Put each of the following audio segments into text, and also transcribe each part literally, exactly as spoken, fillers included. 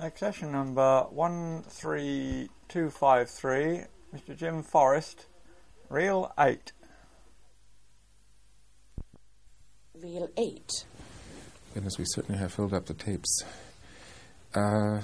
Accession number one three two five three, Mister Jim Forrest, reel eight. Reel eight. Goodness, we certainly have filled up the tapes. Uh,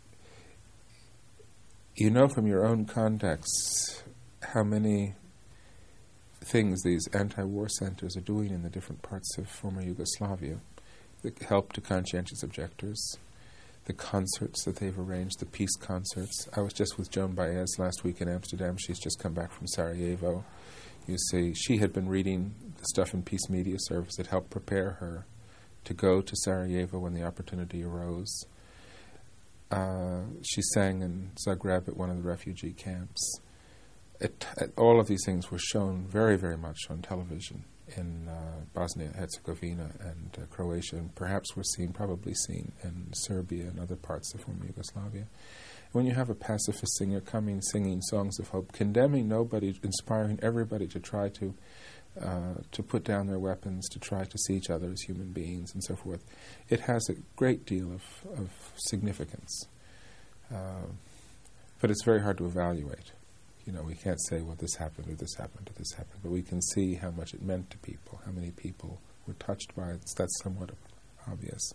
you know from your own contexts how many things these anti-war centers are doing in the different parts of former Yugoslavia. The help to conscientious objectors, the concerts that they've arranged, the peace concerts. I was just with Joan Baez last week in Amsterdam. She's just come back from Sarajevo. You see, she had been reading the stuff in Peace Media Service that helped prepare her to go to Sarajevo when the opportunity arose. Uh, she sang in Zagreb at one of the refugee camps. It, it, all of these things were shown very, very much on television in uh, Bosnia, Herzegovina, and uh, Croatia, and perhaps were seen, probably seen in Serbia and other parts of former Yugoslavia. When you have a pacifist singer coming, singing songs of hope, condemning nobody, inspiring everybody to try to uh, to put down their weapons, to try to see each other as human beings, and so forth, it has a great deal of, of significance. Uh, but it's very hard to evaluate. You know, we can't say, well, this happened, or this happened, or this happened, but we can see how much it meant to people, how many people were touched by it. That's somewhat obvious.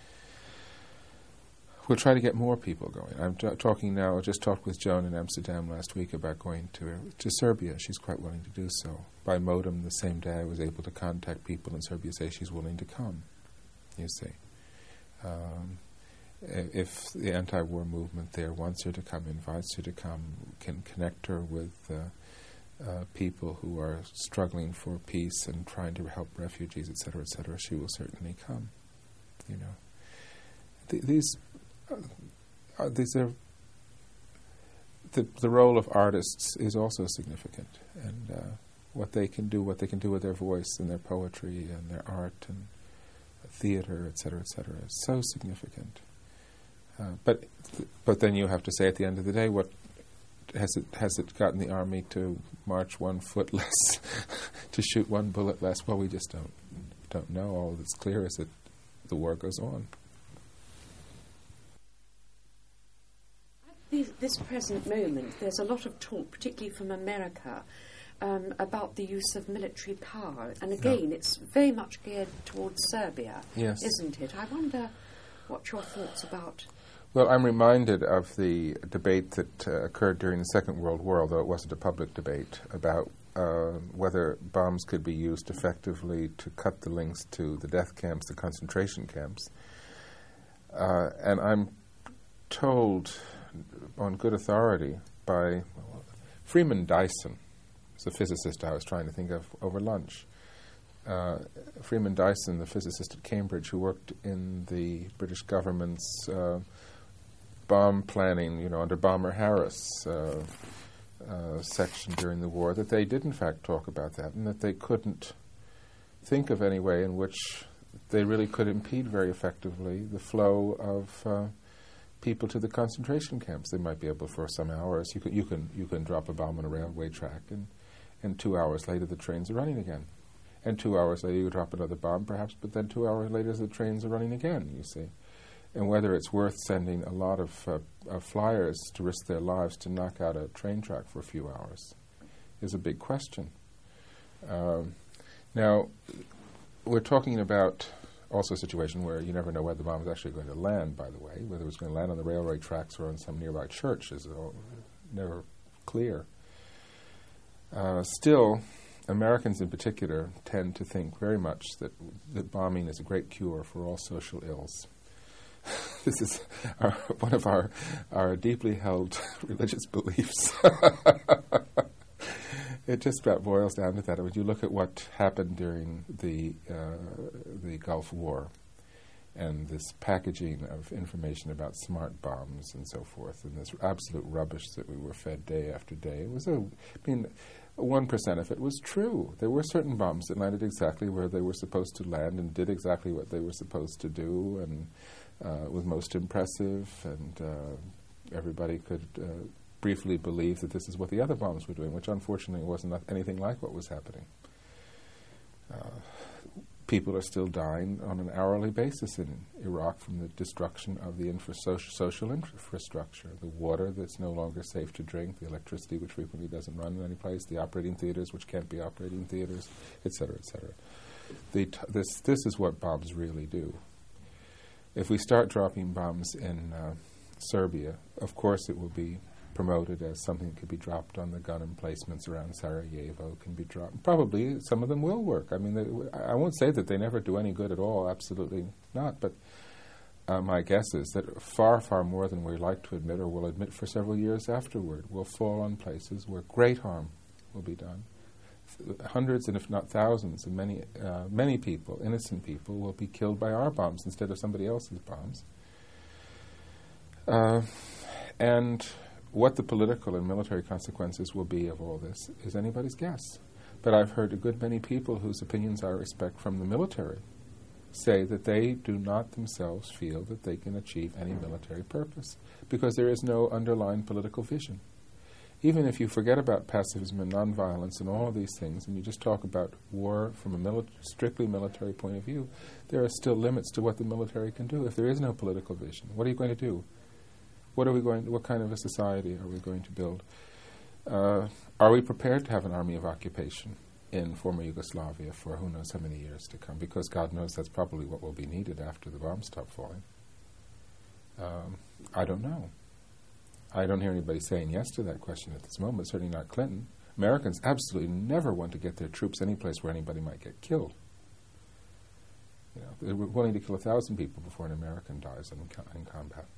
We'll try to get more people going. I'm t- talking now, I just talked with Joan in Amsterdam last week about going to uh, to Serbia. She's quite willing to do so. By modem, the same day I was able to contact people in Serbia, say she's willing to come, you see. Um, if the anti-war movement there wants her to come, invites her to come, can connect her with uh, uh, people who are struggling for peace and trying to help refugees, et cetera, et cetera, she will certainly come, you know. Th- these... Uh, uh, these are the the role of artists is also significant, and uh, what they can do, what they can do with their voice and their poetry and their art and theater, et cetera, et cetera, is so significant. Uh, but th- but then you have to say at the end of the day, what has it has it gotten the army to march one foot less, to shoot one bullet less? Well, we just don't don't know. All that's clear is that the war goes on. This present moment, there's a lot of talk, particularly from America, um, about the use of military power. And again, no. It's very much geared towards Serbia, yes. Isn't it? I wonder what your thoughts about... Well, I'm reminded of the debate that uh, occurred during the Second World War, although it wasn't a public debate, about uh, whether bombs could be used effectively to cut the links to the death camps, the concentration camps. Uh, and I'm told... on good authority by well, Freeman Dyson, who's a physicist I was trying to think of over lunch. Uh, Freeman Dyson, the physicist at Cambridge who worked in the British government's uh, bomb planning, you know, under Bomber Harris uh, uh, section during the war, that they did in fact talk about that, and that they couldn't think of any way in which they really could impede very effectively the flow of uh, people to the concentration camps. They might be able for some hours. You can you can you can drop a bomb on a railway track, and and two hours later the trains are running again, and two hours later you drop another bomb perhaps, but then two hours later the trains are running again. You see, and whether it's worth sending a lot of, uh, of flyers to risk their lives to knock out a train track for a few hours is a big question. Um, now we're talking about. Also a situation where you never know whether the bomb is actually going to land, by the way. Whether it was going to land on the railway tracks or on some nearby church is never clear. Uh, still, Americans in particular tend to think very much that, that bombing is a great cure for all social ills. This is our, one of our, our deeply held religious beliefs. It just about boils down to that. When you look at what happened during the uh, the Gulf War and this packaging of information about smart bombs and so forth, and this absolute rubbish that we were fed day after day, it was a, I mean, one percent of it was true. There were certain bombs that landed exactly where they were supposed to land and did exactly what they were supposed to do, and uh, was most impressive, and uh, everybody could... Uh, briefly believe that this is what the other bombs were doing, which unfortunately wasn't anything like what was happening. Uh, people are still dying on an hourly basis in Iraq from the destruction of the infra- social, social infrastructure, the water that's no longer safe to drink, the electricity which frequently doesn't run in any place, the operating theaters which can't be operating theaters, et cetera, et cetera. The t- this, this is what bombs really do. If we start dropping bombs in uh, Serbia, of course it will be promoted as something that could be dropped on the gun emplacements around Sarajevo, can be dropped. Probably some of them will work. I mean, they, I won't say that they never do any good at all, absolutely not, but uh, my guess is that far, far more than we like to admit or will admit for several years afterward will fall on places where great harm will be done. Hundreds and if not thousands and many, uh, many people, innocent people, will be killed by our bombs instead of somebody else's bombs. Uh, and what the political and military consequences will be of all this is anybody's guess. But I've heard a good many people whose opinions I respect from the military say that they do not themselves feel that they can achieve any military purpose because there is no underlying political vision. Even if you forget about pacifism and nonviolence and all of these things, and you just talk about war from a mili- strictly military point of view, there are still limits to what the military can do. If there is no political vision, what are you going to do? What are we going? What kind of a society are we going to build? Uh, are we prepared to have an army of occupation in former Yugoslavia for who knows how many years to come? Because God knows that's probably what will be needed after the bombs stop falling. Um, I don't know. I don't hear anybody saying yes to that question at this moment, certainly not Clinton. Americans absolutely never want to get their troops any place where anybody might get killed. You know, they're willing to kill a thousand people before an American dies in, co- in combat.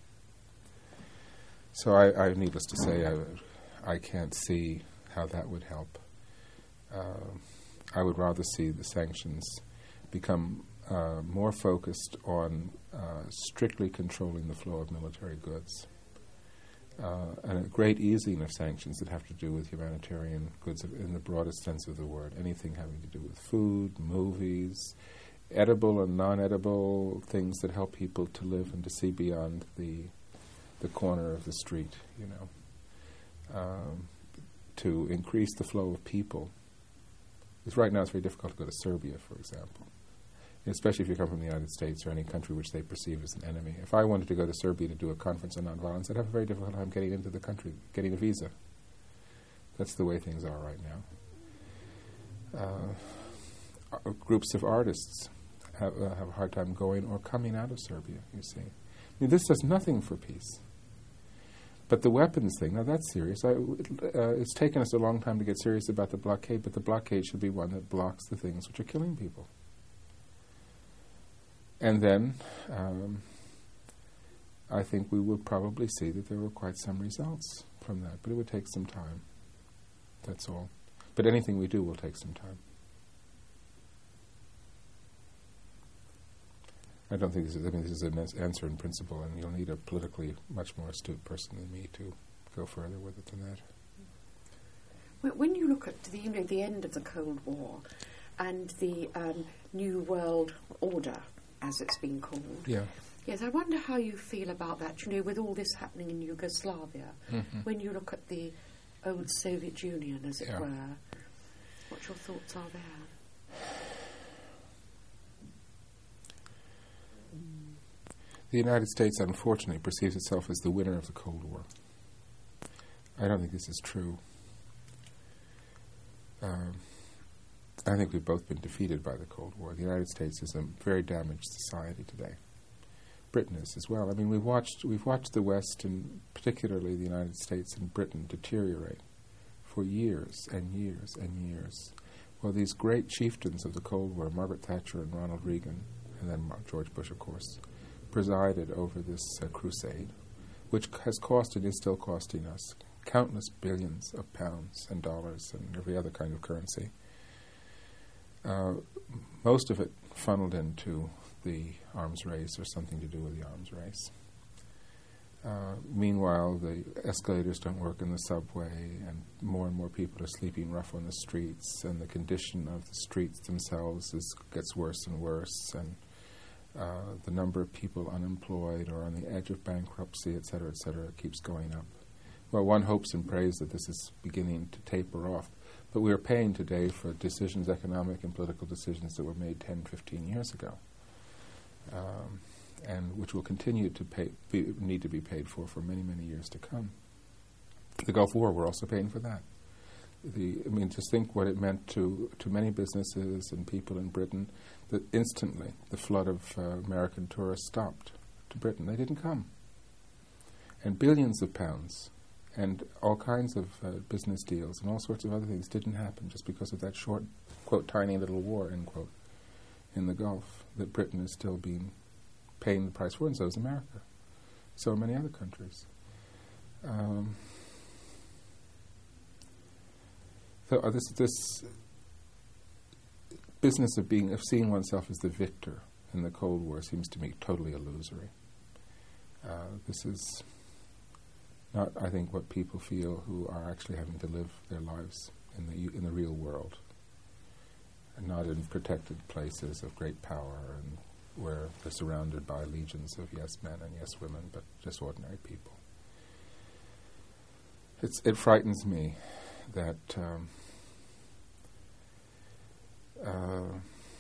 So I, I, needless to say, I, I can't see how that would help. Uh, I would rather see the sanctions become uh, more focused on uh, strictly controlling the flow of military goods. Uh, and a great easing of sanctions that have to do with humanitarian goods in the broadest sense of the word, anything having to do with food, movies, edible and non-edible things that help people to live and to see beyond the the corner of the street, you know, um, to increase the flow of people. Because right now it's very difficult to go to Serbia, for example, especially if you come from the United States or any country which they perceive as an enemy. If I wanted to go to Serbia to do a conference on nonviolence, I'd have a very difficult time getting into the country, getting a visa. That's the way things are right now. Uh, groups of artists have, uh, have a hard time going or coming out of Serbia, you see. I mean, this does nothing for peace. But the weapons thing, now that's serious. I, uh, it's taken us a long time to get serious about the blockade, but the blockade should be one that blocks the things which are killing people. And then um, I think we will probably see that there were quite some results from that, but it would take some time. That's all. But anything we do will take some time. I don't think this is, I mean, this is an answer in principle, and you'll need a politically much more astute person than me to go further with it than that. When you look at the, you know, the end of the Cold War and the um, New World Order, as it's been called, yeah. Yes, I wonder how you feel about that, you know, with all this happening in Yugoslavia, mm-hmm. when you look at the old Soviet Union, as it yeah. were, what your thoughts are there? The United States, unfortunately, perceives itself as the winner of the Cold War. I don't think this is true. Um, I think we've both been defeated by the Cold War. The United States is a very damaged society today. Britain is as well. I mean, we've watched we've watched the West, and particularly the United States and Britain, deteriorate for years and years and years. Well, these great chieftains of the Cold War, Margaret Thatcher and Ronald Reagan, and then George Bush, of course, presided over this uh, crusade, which has cost and is still costing us countless billions of pounds and dollars and every other kind of currency. Uh, most of it funneled into the arms race or something to do with the arms race. Uh, meanwhile, the escalators don't work in the subway, and more and more people are sleeping rough on the streets, and the condition of the streets themselves is, gets worse and worse, and uh, the number of people unemployed or on the edge of bankruptcy, et cetera, et cetera, keeps going up. Well, one hopes and prays that this is beginning to taper off, But we are paying today for decisions, economic and political decisions that were made ten, fifteen years ago, um, and which will continue to pay, be, need to be paid for for many, many years to come. The Gulf War, we're also paying for that. The, I mean, just think what it meant to, to many businesses and people in Britain, that instantly the flood of uh, American tourists stopped to Britain. They didn't come. And billions of pounds and all kinds of uh, business deals and all sorts of other things didn't happen just because of that short, quote, tiny little war, end quote, in the Gulf that Britain is still being paying the price for, and so is America. So are many other countries. Um, so uh, this this business of being of seeing oneself as the victor in the Cold War seems to me totally illusory. Uh, this is not, I think, what people feel who are actually having to live their lives in the in the real world, and not in protected places of great power and where they're surrounded by legions of yes men and yes women, but just ordinary people. It's, it frightens me that um, uh,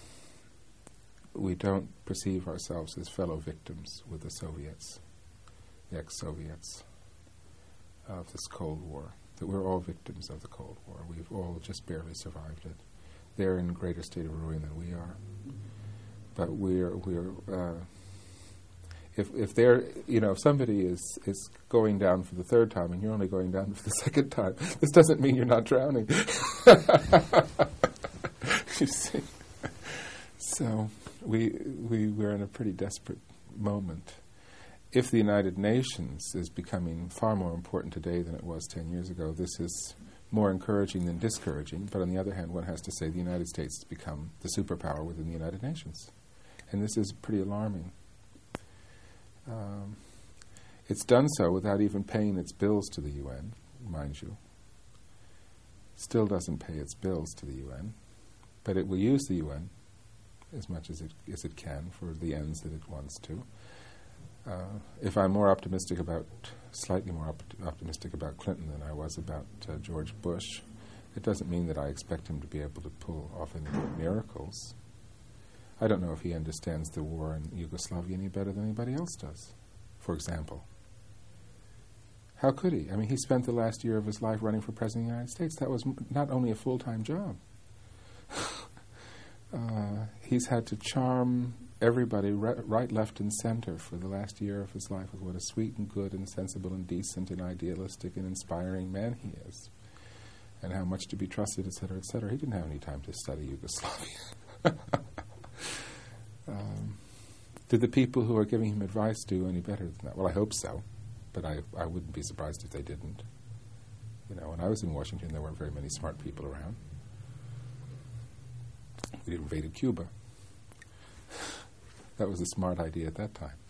we don't perceive ourselves as fellow victims with the Soviets, the ex-Soviets, of this Cold War, that we're all victims of the Cold War. We've all just barely survived it. They're in a greater state of ruin than we are. But we're, we're uh, if if they're, you know, if somebody is, is going down for the third time and you're only going down for the second time, this doesn't mean you're not drowning. You see? So we, we, we're in a pretty desperate moment. If the United Nations is becoming far more important today than it was ten years ago, this is more encouraging than discouraging. But on the other hand, one has to say the United States has become the superpower within the United Nations. And this is pretty alarming. Um, it's done so without even paying its bills to the U N, mind you. Still doesn't pay its bills to the U N, but it will use the U N as much as it as it can for the ends that it wants to. Uh, if I'm more optimistic about, slightly more op- optimistic about Clinton than I was about uh, George Bush, it doesn't mean that I expect him to be able to pull off any miracles. I don't know if he understands the war in Yugoslavia any better than anybody else does, for example. How could he? I mean, he spent the last year of his life running for President of the United States. That was m- not only a full-time job. uh, he's had to charm everybody re- right, left, and center for the last year of his life with what a sweet and good and sensible and decent and idealistic and inspiring man he is, and how much to be trusted, et cetera, et cetera. He didn't have any time to study Yugoslavia. um, did the people who are giving him advice do any better than that? Well, I hope so, but I, I wouldn't be surprised if they didn't. You know, when I was in Washington, there weren't very many smart people around. We invaded Cuba. That was a smart idea at that time.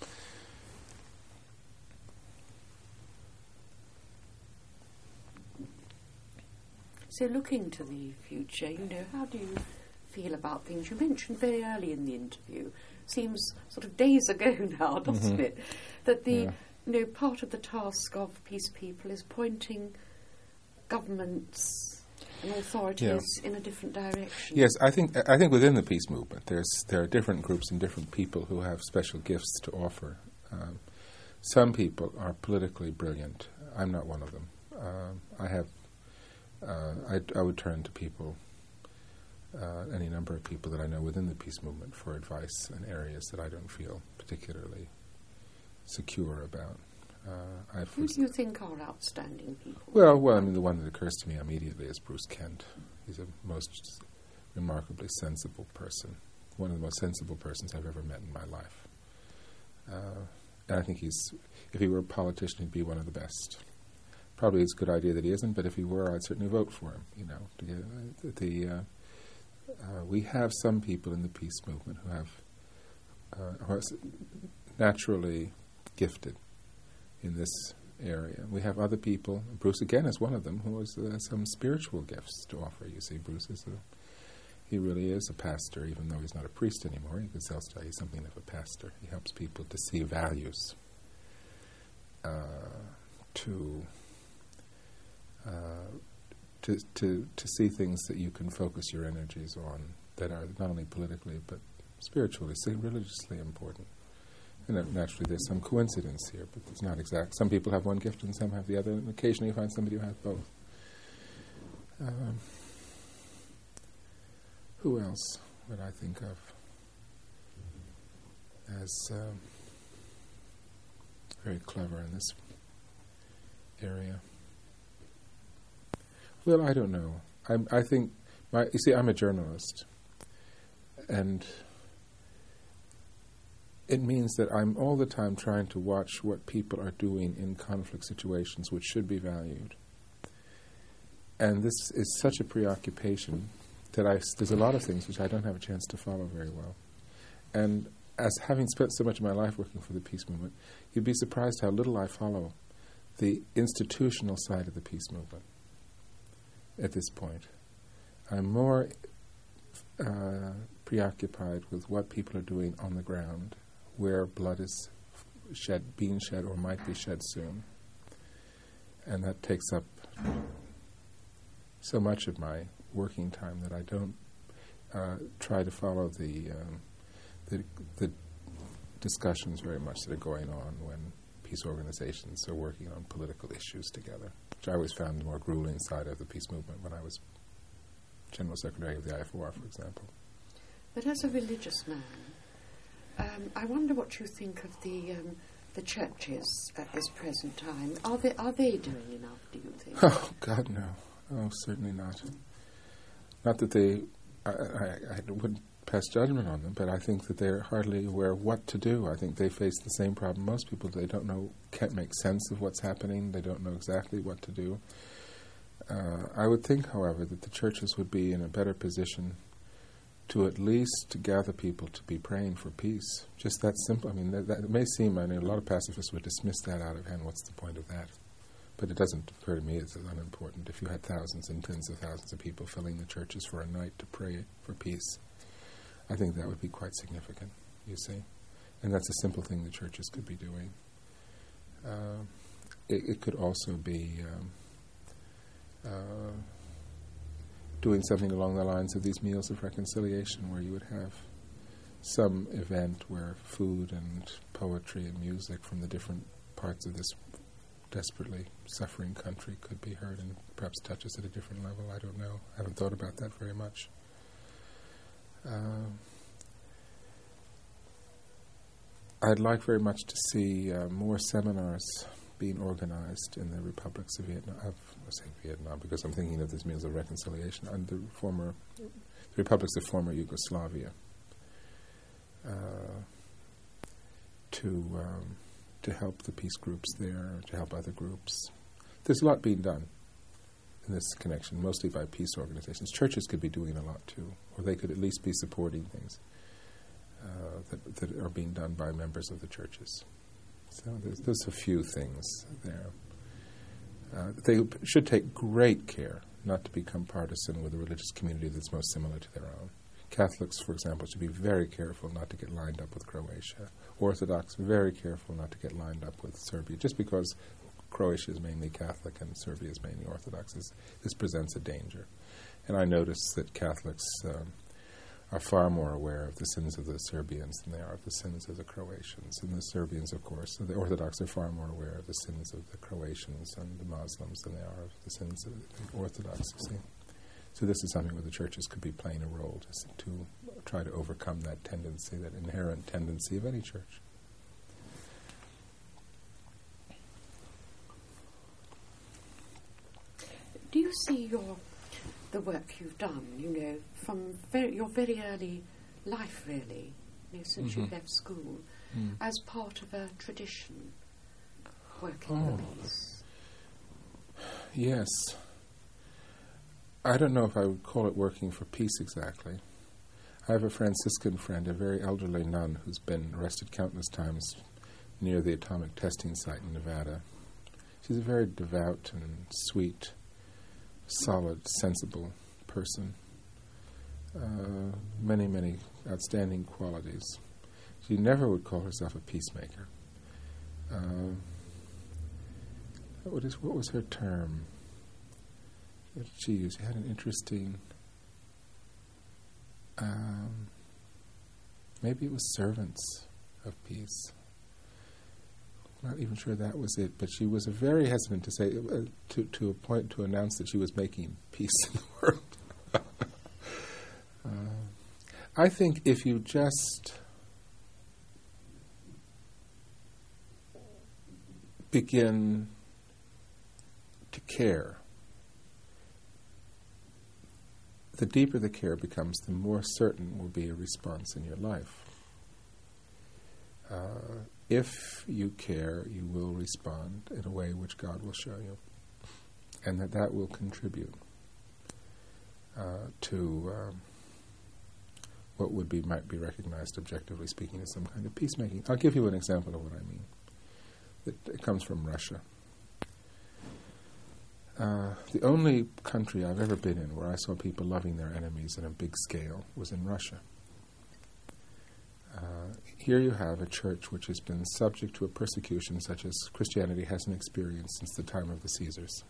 So looking to the future, you know, how do you feel about things? You mentioned very early in the interview, seems sort of days ago now, doesn't mm-hmm. it, that the yeah. you know, part of the task of Peace People is pointing governments and authorities yeah. in a different direction. Yes, I think I think within the peace movement, there's there are different groups and different people who have special gifts to offer. Um, some people are politically brilliant. I'm not one of them. Um, I have. Uh, I, I would turn to people, uh, any number of people that I know within the peace movement for advice in areas that I don't feel particularly secure about. Uh, Who do you think are outstanding people? Well, well, I mean, the one that occurs to me immediately is Bruce Kent. He's a most remarkably sensible person, one of the most sensible persons I've ever met in my life. Uh, and I think he's, if he were a politician, he'd be one of the best. Probably it's a good idea that he isn't, but if he were, I'd certainly vote for him. You know, to get, uh, the uh, uh, we have some people in the peace movement who have uh, who are naturally gifted in this area. We have other people, Bruce again is one of them, who has uh, some spiritual gifts to offer. You see, Bruce is a, he really is a pastor, even though he's not a priest anymore. You could still say he's something of a pastor. He helps people to see values, uh, to uh, to, to, to see things that you can focus your energies on that are not only politically but spiritually, say religiously important. And uh, naturally there's some coincidence here, but it's not exact. Some people have one gift and some have the other, and occasionally you find somebody who has both. Um, who else would I think of as um, very clever in this area? Well, I don't know. I'm, I think, my, you see, I'm a journalist, and it means that I'm all the time trying to watch what people are doing in conflict situations, which should be valued. And this is such a preoccupation that I, there's a lot of things which I don't have a chance to follow very well. And as having spent so much of my life working for the peace movement, you'd be surprised how little I follow the institutional side of the peace movement at this point. I'm more uh, preoccupied with what people are doing on the ground, where blood is shed, being shed, or might be shed soon. And that takes up so much of my working time that I don't uh, try to follow the, um, the the discussions very much that are going on when peace organizations are working on political issues together, which I always found the more grueling side of the peace movement when I was General Secretary of the I F O R, for example. But as a religious man, um, I wonder what you think of the um, the churches at this present time. Are they are they doing enough, do you think? Oh, God, no. Oh, certainly not. Not that they, I, I, I wouldn't pass judgment on them, but I think that they're hardly aware what to do. I think they face the same problem most people. They don't know, can't make sense of what's happening. They don't know exactly what to do. Uh, I would think, however, that the churches would be in a better position to at least gather people to be praying for peace. Just that simple. I mean, that, that it may seem, I mean, a lot of pacifists would dismiss that out of hand. What's the point of that? But it doesn't occur to me as unimportant. If you had thousands and tens of thousands of people filling the churches for a night to pray for peace, I think that would be quite significant, you see. And that's a simple thing the churches could be doing. Uh, it, it could also be um, uh, doing something along the lines of these meals of reconciliation, where you would have some event where food and poetry and music from the different parts of this desperately suffering country could be heard and perhaps touch us at a different level. I don't know. I haven't thought about that very much. Uh, I'd like very much to see uh, more seminars being organized in the republics of Vietnam. Of, I say Vietnam because I'm thinking of these meals of reconciliation and the former, the republics of former Yugoslavia. Uh, to um, to help the peace groups there, to help other groups. There's a lot being done in this connection, mostly by peace organizations. Churches could be doing a lot too, or they could at least be supporting things uh, that, that are being done by members of the churches. So there's, there's a few things there. Uh, they should take great care not to become partisan with a religious community that's most similar to their own. Catholics, for example, should be very careful not to get lined up with Croatia. Orthodox, very careful not to get lined up with Serbia. Just because Croatia is mainly Catholic and Serbia is mainly Orthodox, is, this presents a danger. And I notice that Catholics um, are far more aware of the sins of the Serbians than they are of the sins of the Croatians. And the Serbians, of course, the Orthodox are far more aware of the sins of the Croatians and the Muslims than they are of the sins of the Orthodox, you see. So this is something where the churches could be playing a role to, to try to overcome that tendency, that inherent tendency of any church. Do you see your the work you've done, you know, from very, your very early life, really, you know, since mm-hmm. you left school, mm. as part of a tradition, working oh. for peace? Yes. I don't know if I would call it working for peace exactly. I have a Franciscan friend, a very elderly nun, who's been arrested countless times near the atomic testing site in Nevada. She's a very devout and sweet, solid, sensible person. Uh, many, many outstanding qualities. She never would call herself a peacemaker. Uh, what, is, what was her term? what did she use? She had an interesting, um, maybe it was servants of peace. Not even sure that was it, but she was very hesitant to say, uh, to, to a point to announce that she was making peace in the world. uh, I think if you just begin to care, the deeper the care becomes, the more certain will be a response in your life. Uh, if you care, you will respond in a way which God will show you, and that that will contribute uh, to um, what would be might be recognized, objectively speaking, as some kind of peacemaking. I'll give you an example of what I mean. It, it comes from Russia. Uh, the only country I've ever been in where I saw people loving their enemies on a big scale was in Russia. Uh, here you have a church which has been subject to a persecution such as Christianity hasn't experienced since the time of the Caesars.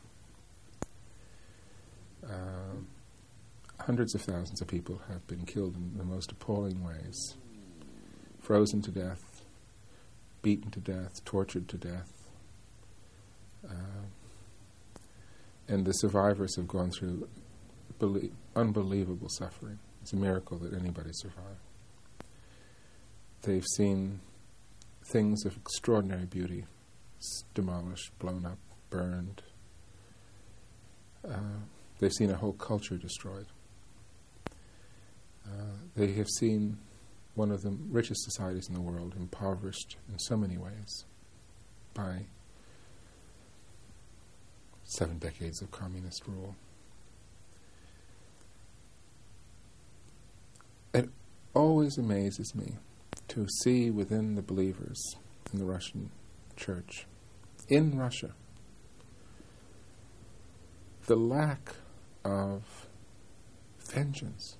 Uh, hundreds of thousands of people have been killed in the most appalling ways, frozen to death, beaten to death, tortured to death. Uh, and the survivors have gone through belie- unbelievable suffering. It's a miracle that anybody survived. They've seen things of extraordinary beauty demolished, blown up, burned. Uh, they've seen a whole culture destroyed. Uh, they have seen one of the richest societies in the world impoverished in so many ways by seven decades of communist rule. It always amazes me to see within the believers in the Russian church, in Russia, the lack of vengeance.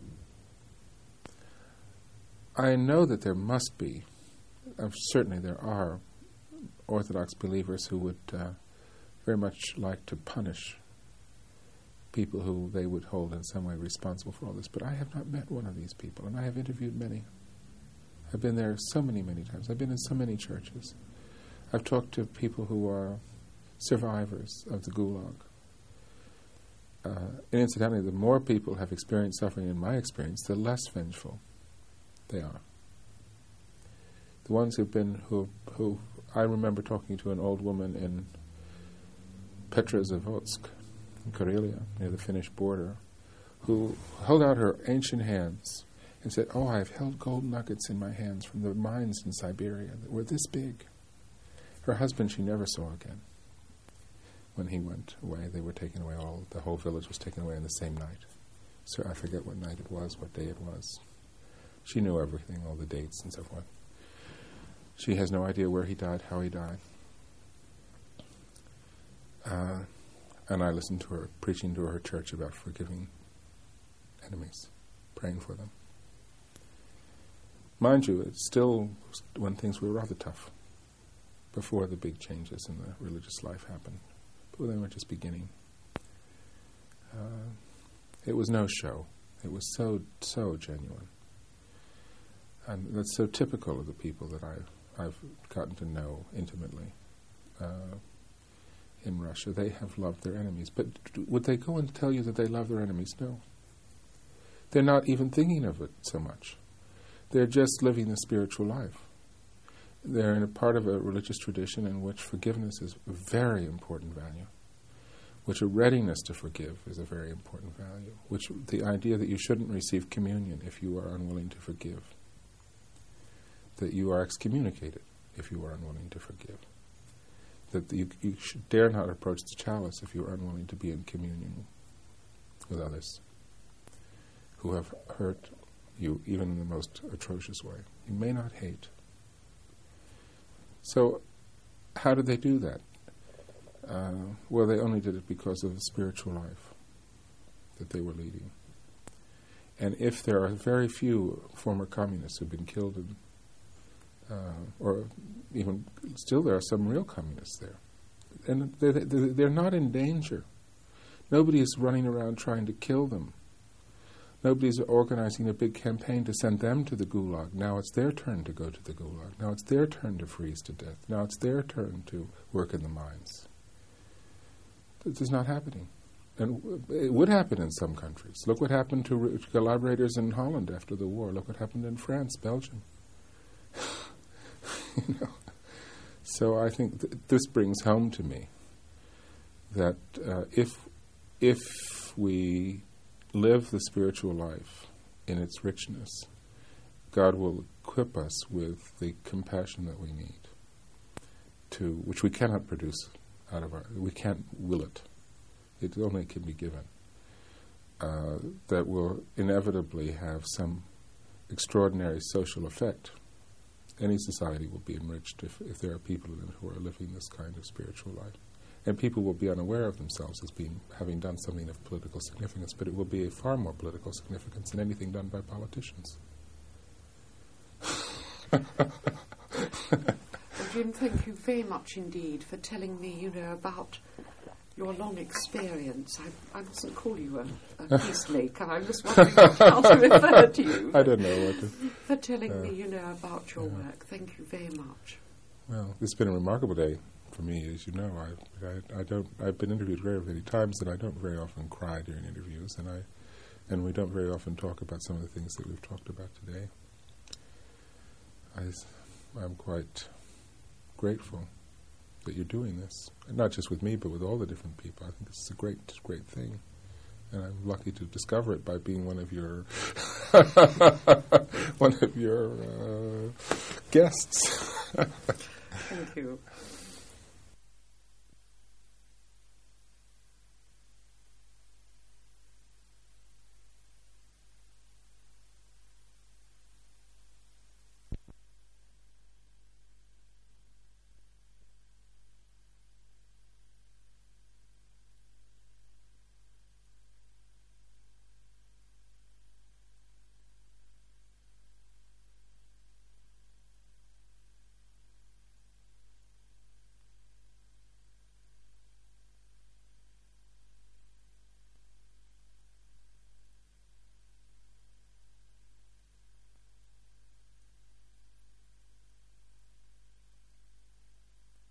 I know that there must be, uh, certainly there are, Orthodox believers who would uh, very much like to punish people who they would hold in some way responsible for all this, but I have not met one of these people, and I have interviewed many. I've been there so many, many times. I've been in so many churches. I've talked to people who are survivors of the Gulag. Uh, and incidentally, the more people have experienced suffering in my experience, the less vengeful they are. The ones who've been, who, who I remember talking to an old woman in Petrozavodsk, in Karelia, near the Finnish border, who held out her ancient hands and said, "Oh, I've held gold nuggets in my hands from the mines in Siberia that were this big." Her husband she never saw again. When he went away, they were taken away. All the whole village was taken away on the same night. So I forget what night it was, what day it was. She knew everything, all the dates and so forth. She has no idea where he died, how he died. Uh, and I listened to her preaching to her church about forgiving enemies, praying for them. Mind you, it's still when things were rather tough, before the big changes in the religious life happened. But they were just beginning. Uh, it was no show. It was so, so genuine. And that's so typical of the people that I've, I've gotten to know intimately uh, in Russia. They have loved their enemies. But would they go and tell you that they love their enemies? No. They're not even thinking of it so much. They're just living the spiritual life. They're in a part of a religious tradition in which forgiveness is a very important value, which a readiness to forgive is a very important value, which the idea that you shouldn't receive communion if you are unwilling to forgive, that you are excommunicated if you are unwilling to forgive, that you, you should dare not approach the chalice if you are unwilling to be in communion with others who have hurt you even in the most atrocious way. You may not hate. So, how did they do that? Uh, well, they only did it because of the spiritual life that they were leading. And if there are very few former communists who've been killed, in, uh, or even still there are some real communists there, and they're, they're not in danger. Nobody is running around trying to kill them. Nobody's organizing a big campaign to send them to the Gulag. Now it's their turn to go to the Gulag. Now it's their turn to freeze to death. Now it's their turn to work in the mines. This is not happening. And it would happen in some countries. Look what happened to re- collaborators in Holland after the war. Look what happened in France, Belgium. You know? So I think th- this brings home to me that uh, if if we live the spiritual life in its richness, God will equip us with the compassion that we need, to which we cannot produce out of our. We can't will it. It only can be given. Uh, that will inevitably have some extraordinary social effect. Any society will be enriched if, if there are people in it who are living this kind of spiritual life. And people will be unaware of themselves as being having done something of political significance, but it will be a far more political significance than anything done by politicians. Well, Jim, thank you very much indeed for telling me, you know, about your long experience. I, I mustn't call you a, a peacemaker. I was wondering how to refer to you. I don't know what to... For telling uh, me, you know, about your yeah. work. Thank you very much. Well, it's been a remarkable day for me, as you know. I, I, I don't. I've been interviewed very many times, and I don't very often cry during interviews, and I, and we don't very often talk about some of the things that we've talked about today. I, I'm quite grateful that you're doing this, and not just with me, but with all the different people. I think this is a great, great thing, and I'm lucky to discover it by being one of your one of your uh, guests. Thank you.